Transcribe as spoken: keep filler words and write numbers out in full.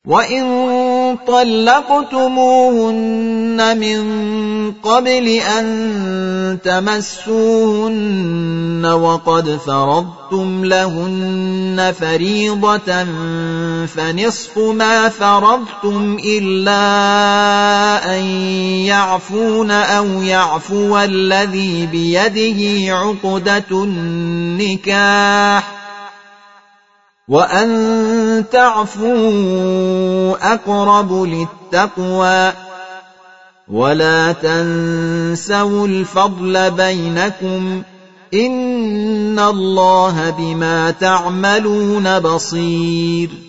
وإن طلقتموهن من قبل أن تمسوهن وقد فرضتم لهن فريضة فنصف ما فرضتم إلا أن يعفون أو يعفو الذي بيده عقدة النكاح وأن تعفوا أقرب للتقوى ولا تنسوا الفضل بينكم إن الله بما تعملون بصير